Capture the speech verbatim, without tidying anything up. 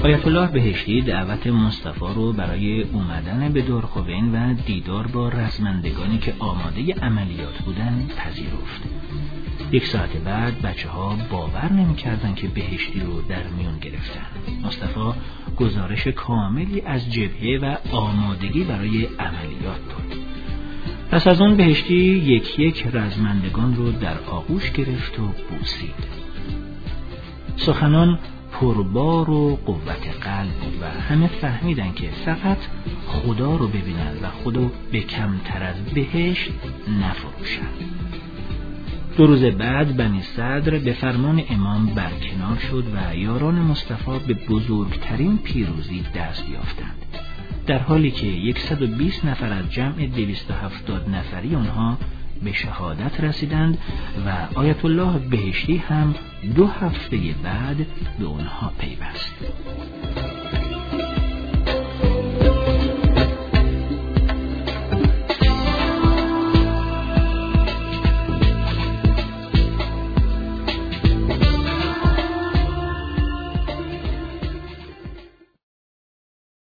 آیت الله بهشتی دعوت مصطفی رو برای اومدن به دارخوین و دیدار با رزمندگانی که آماده عملیات بودن پذیرفت. یک ساعت بعد بچه ها باور نمی کردن که بهشتی رو در میون گرفتن. مصطفی گزارش کاملی از جبهه و آمادگی برای عملیات داد. پس از اون بهشتی یک یک رزمندگان رو در آغوش گرفت و بوسید. سخنان پربار و قوت قلب بود و همه فهمیدن که فقط خدا رو ببینن و خدا به کمتر از بهشت نفروشن. دو روز بعد بنی صدر به فرمان امام برکنار شد و یاران مصطفی به بزرگترین پیروزی دست یافتند، در حالی که صد و بیست نفر از جمع دویست و هفتاد نفری آنها به شهادت رسیدند و آیت الله بهشتی هم دو هفته بعد به آنها پیوست.